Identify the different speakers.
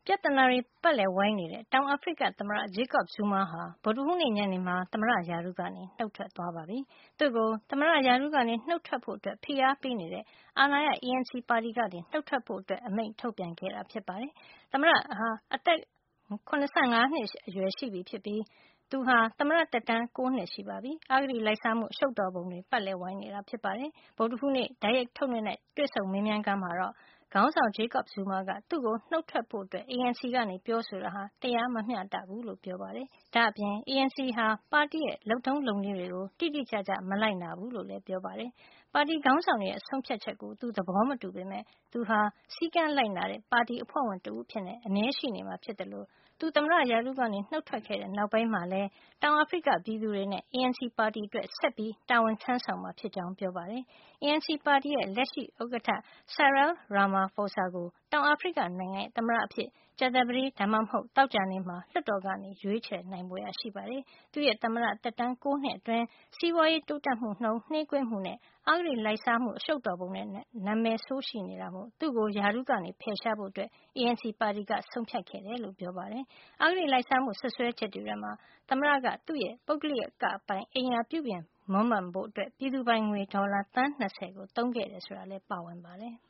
Speaker 1: ပြဿနာတွေပတ်လည်ဝိုင်းနေတဲ့တောင်အာဖရိကသမ္မတ Jacob Zuma ဟာဗုဒ္ဓဟူးနေ့ညနေမှာသမ္မတရာထူးကနေနှုတ်ထွက်သွားပါပြီ။သူ့ကိုသမ္မတရာထူးကနေနှုတ်ထွက်ဖို့ဖိအားပေးနေတဲ့အာဏာရ ANC ပါတီကနေနှုတ်ထွက်ဖို့အမိန့်ထုတ်ပြန်ခဲ့တာဖြစ်ပါတယ်။သမ္မတဟာအသက်၇၅ နှစ်အရွယ်ရှိပြီဖြစ်ပြီးသူဟာသမ္မတသက်တမ်း9 နှစ်ရှိပါပြီ။အဂတိလိုက်စားမှုအရှုပ်တော်ပုံတွေပတ်လည်ဝိုင်းနေတာဖြစ်ပါတယ်။ဗုဒ္ဓဟူးနေ့တိုက်ရိုက်ထုတ်လွှင့်တဲ့တွေ့ဆုံမေးမြန်းခန်းမှာတော့ခေါင်းဆောင် Jacob Zuma ကသူ့ကိုနှုတ်ထွက်ဖို့ANC ကနေပြောဆိုတာဟာတရားမမျှတဘူးလို့ပြောပါတယ်။ဒါ့အပြင် ANC ဟာပါတီရဲ့လုပ်ထုံးလုပ်နည်းတွေကိုတိတိကျကျမလိုက်နာဘူးလို့လည်းပြောပါတယ်။ပါတီခေါင်းဆောင်တွေရဲ့ဆုံးဖြတ်ချက်ကိုသူသဘောမတူပေမယ့်သူဟာစည်းကမ်းလိုက်နာတဲ့ပါတီအဖွဲ့ဝင်တဦးအဖြစ်အမြဲရှိနေမှာဖြစ်တယ်လို့သူသမ္မတရာထူးကနေနှုတ်ထွက်ခဲ့တဲ့နောက်ပိုင်းမှာလည်းတောင်အာဖရိကပြည်သူတွေနဲ့ ANC ပါတီအတွက်ဆက်ပြီးတာဝန်ထမ်းဆောင်မှာဖြစ်ကြောင်းပြောပါတယ်။ ANC ပါတီရဲ့လက်ရှိဥက္ကဋ္ဌ Cyril Ramaphosa ကိုတောင်အာဖရိကနိုင်ငံရဲ့သမ္မတအဖြစ်ကြာသပတေးဒါမှမဟုတ်သောကြာနေ့မှာလွှတ်တော်ကရွေးချယ်နိုင်ဖွယ်ရှိပါတယ်။သူ့ရဲ့သမ္မတသက်တမ်း9 နှစ်အတွင်းစီးပွားရေးတိုးတက်မှုနှုန်းနှေးကွေးမှုနဲ့အဂတိလိုက်စားမှုအရှုပ်တော်ပုံနဲ့နာမည်ဆိုးရှိနေတာမို့သူ့ကိုရာထူးကနေဖယ်ရှားဖို့ANC ပါတီကဆုံးဖြတ်ခဲ့တယ်လို့ပြောပါတယ်။အဂတိလိုက်စားမှုစွပ်စွဲချက်တွေထဲမှာသမ္မတကသူ့ရဲ့ပုဂ္ဂလိကပိုင်အိမ်ယာပြုပြင်မွမ်းမံဖို့ပြည်သူပိုင်ငွေဒေါ်လာသန်း20ကိုသုံးခဲ့တယ်ဆိုတာလည်းပါဝင်ပါတယ်။